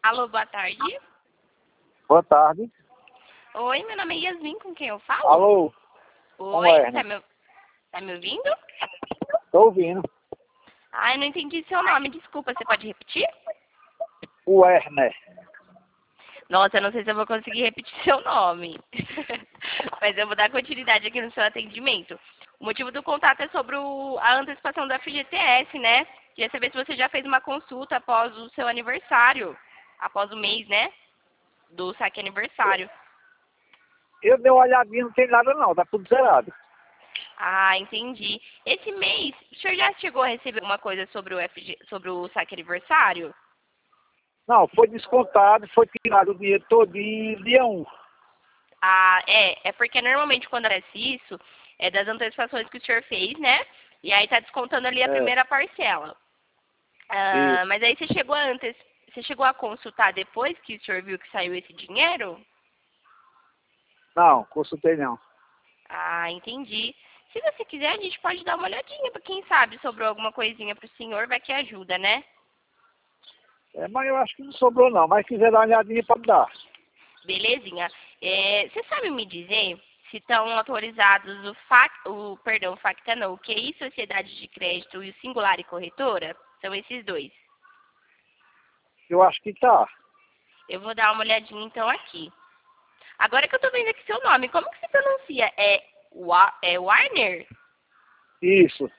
Alô, boa tarde. Boa tarde. Oi, meu nome é Yasmin, com quem eu falo? Alô? Oi, é, tá me ouvindo? Tô ouvindo. Ai, não entendi seu nome, desculpa, você pode repetir? O Werner. Nossa, eu não sei se eu vou conseguir repetir seu nome. Mas eu vou dar continuidade aqui no seu atendimento. O motivo do contato é sobre a antecipação do FGTS, né? Queria saber se você já fez uma consulta após o seu aniversário. Após o mês, né? Do saque aniversário. Eu dei uma olhadinha, não tem nada não, tá tudo zerado. Ah, entendi. Esse mês, o senhor já chegou a receber alguma coisa sobre sobre o saque aniversário? Não, foi descontado, foi tirado o dinheiro todinho dia 1. Ah, é porque normalmente quando acontece isso, é das antecipações que o senhor fez, né? E aí tá descontando ali a primeira parcela. Ah, Isso. mas aí você chegou a consultar depois que o senhor viu que saiu esse dinheiro? Não, consultei não. Ah, entendi. Se você quiser, a gente pode dar uma olhadinha, pra quem sabe sobrou alguma coisinha pro senhor, vai que ajuda, né? Mas eu acho que não sobrou não, mas se quiser dar uma olhadinha pode dar. Belezinha. Você sabe me dizer se estão autorizados o Facta não, o QI Sociedade de Crédito e o Singular e Corretora? São esses dois. Eu acho que tá. Eu vou dar uma olhadinha então aqui. Agora que eu tô vendo aqui seu nome, como que se pronuncia? É Warner? Isso.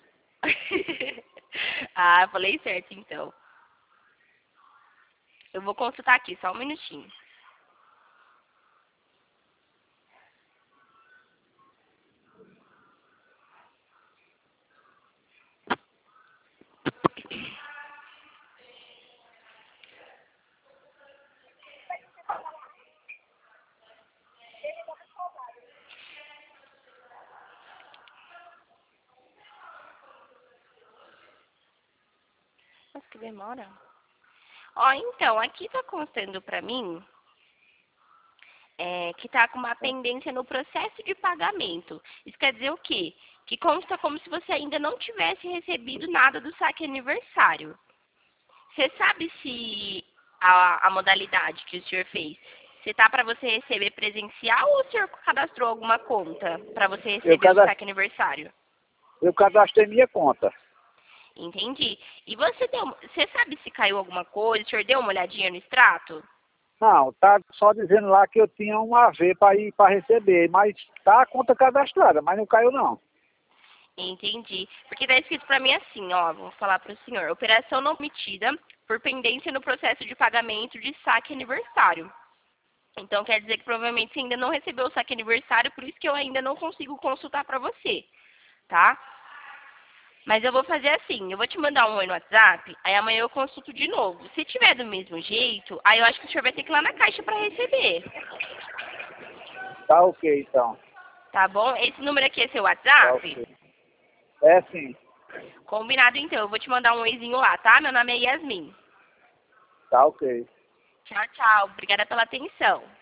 Ah, falei certo então. Eu vou consultar aqui, só um minutinho. Nossa, que demora. Ó, então, aqui tá constando pra mim que tá com uma pendência no processo de pagamento. Isso quer dizer o quê? Que consta como se você ainda não tivesse recebido nada do saque aniversário. Você sabe se a modalidade que o senhor fez, se tá para você receber presencial ou o senhor cadastrou alguma conta para você receber o saque aniversário? Eu cadastrei minha conta. Entendi. E você sabe se caiu alguma coisa? O senhor deu uma olhadinha no extrato? Não, tá só dizendo lá que eu tinha um AV para ir para receber, mas tá a conta cadastrada, mas não caiu não. Entendi. Porque tá escrito para mim assim, ó, vou falar para o senhor. Operação não permitida por pendência no processo de pagamento de saque aniversário. Então quer dizer que provavelmente você ainda não recebeu o saque aniversário, por isso que eu ainda não consigo consultar para você, tá? Mas eu vou fazer assim, eu vou te mandar um oi no WhatsApp, aí amanhã eu consulto de novo. Se tiver do mesmo jeito, aí eu acho que o senhor vai ter que ir lá na caixa para receber. Tá ok então. Tá bom? Esse número aqui é seu Tá WhatsApp? ok. É sim. Combinado então, eu vou te mandar um oizinho lá, tá? Meu nome é Yasmin. Tá ok. Tchau, tchau. Obrigada pela atenção.